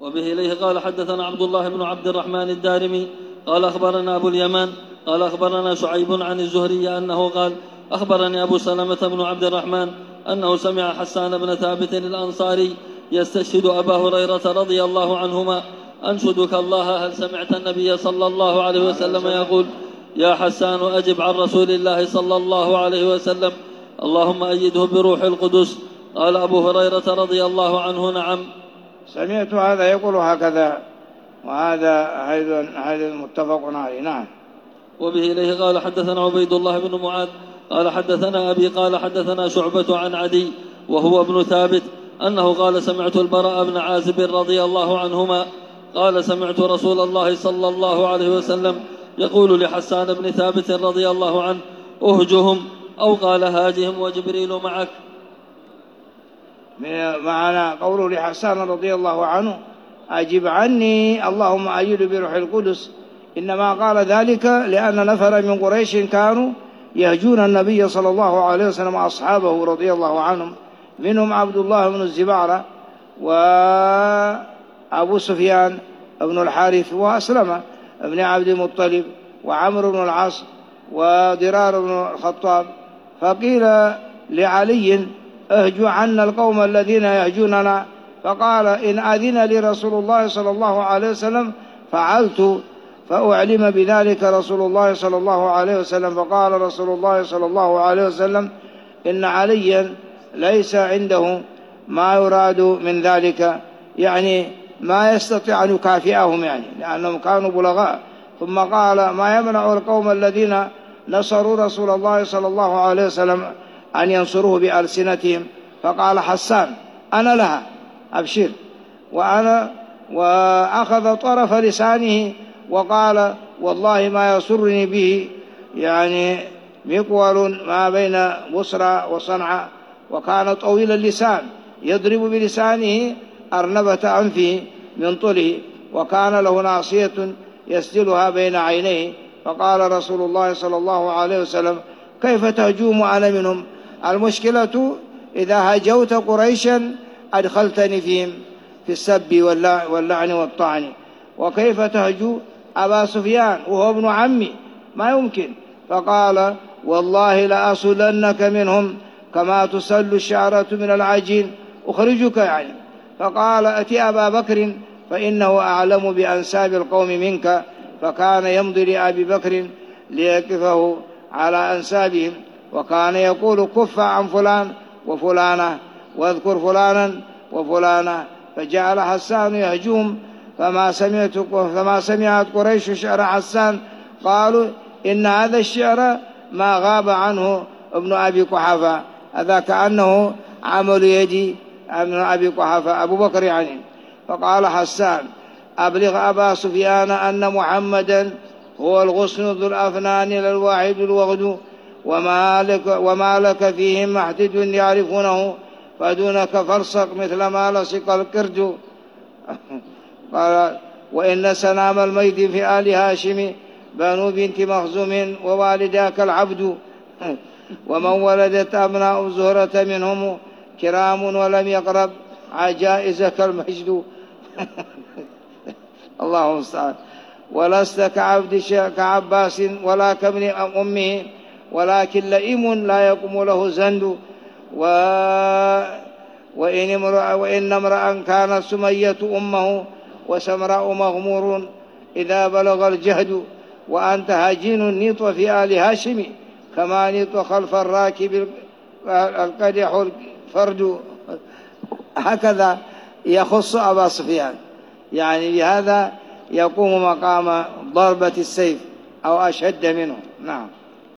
وبه إليه قال حدثنا عبد الله بن عبد الرحمن الدارمي قال أخبرنا أبو اليمان قال أخبرنا شعيب عن الزهري أنه قال أخبرني أبو سلمة بن عبد الرحمن أنه سمع حسان بن ثابت الأنصاري يستشهد أبا هريرة رضي الله عنهما: أنشدك الله، هل سمعت النبي صلى الله عليه وسلم يقول: يا حسان أجب عن رسول الله صلى الله عليه وسلم، اللهم أيده بروح القدس. قال أبو هريرة رضي الله عنه: نعم، سمعت هذا يقول هكذا، وهذا هذا متفق عليه. نعم. وبه إليه قال حدثنا عبيد الله بن معاذ قال حدثنا أبي قال حدثنا شعبة عن عدي وهو ابن ثابت أنه قال: سمعت البراء بن عازب رضي الله عنهما قال: سمعت رسول الله صلى الله عليه وسلم يقول لحسان بن ثابت رضي الله عنه: أهجهم، أو قال: هاجهم وجبريل معك. معنى قوله لحسان رضي الله عنه: أجب عني اللهم أيد بروح القدس، إنما قال ذلك لأن نفر من قريش كانوا يهجون النبي صلى الله عليه وسلم أصحابه رضي الله عنهم، منهم عبد الله بن الزبارة وأبو سفيان بن الحارث وأسلمة بن عبد المطلب وعمرو بن العاص وضرار بن الخطاب. فقيل لعلي: اهجوا عنا القوم الذين يهجوننا، فقال: إن أذن لي رسول الله صلى الله عليه وسلم فعلت. فأعلم بذلك رسول الله صلى الله عليه وسلم، فقال رسول الله صلى الله عليه وسلم: إن عليا ليس عنده ما يراد من ذلك، يعني ما يستطيع أن يكافئهم، يعني لأنهم كانوا بلغاء. ثم قال: ما يمنع القوم الذين نصروا رسول الله صلى الله عليه وسلم أن ينصروه بألسنتهم؟ فقال حسان: أنا لها، أبشر. وأخذ طرف لسانه وقال: والله ما يسرني به يعني مقول ما بين بصرى وصنعاء. وكان طويل اللسان يضرب بلسانه أرنبة أنفه من طوله، وكان له ناصية يسدلها بين عينيه. فقال رسول الله صلى الله عليه وسلم: كيف تهجوم أنا منهم؟ المشكلة إذا هجوت قريشا أدخلتني فيهم في السب واللعن والطعن، وكيف تهجو أبا سفيان وهو ابن عمي؟ ما يمكن. فقال: والله لأصلنك منهم كما تسل الشعرة من العجين، أخرجك يعني. فقال: أتي أبا بكر فإنه أعلم بأنساب القوم منك. فكان يمضي لأبي بكر ليكفه على أنسابهم، وكان يقول: كف عن فلان وفلانة، واذكر فلانا وفلانة. فجعل حسان يهجوم، فما سمعت قريش شعر حسان قالوا: إن هذا الشعر ما غاب عنه ابن أبي قحافة. هذا كأنه عمل يدي ابن أبي قحافة أبو بكر يعني. فقال حسان: أبلغ أبا سفيان أن محمدا هو الغصن ذو الأفنان للواحد الوغد، وما لك فيهم محتج يعرفونه، فدونك فرسق مثل ما لصق القرد. قال: وإن سنام الميت في آل هاشم بنو بنت مخزوم ووالداك العبد، ومن ولدت أبناء زهرة منهم كرام ولم يقرب عجائزك المجد. الله المستعان. ولست كعباس ولا كابن أمه، ولكن لئيم لا يقوم له زند. وإن امرأ كانت سمية أمه وسمراء مغمور إذا بلغ الجهد، وأنت هجين النيط في آل هاشم كما نيط خلف الراكب القدح الفرد. هكذا يخص أبا سفيان، يعني بهذا يقوم مقام ضربة السيف أو أشد منه. نعم.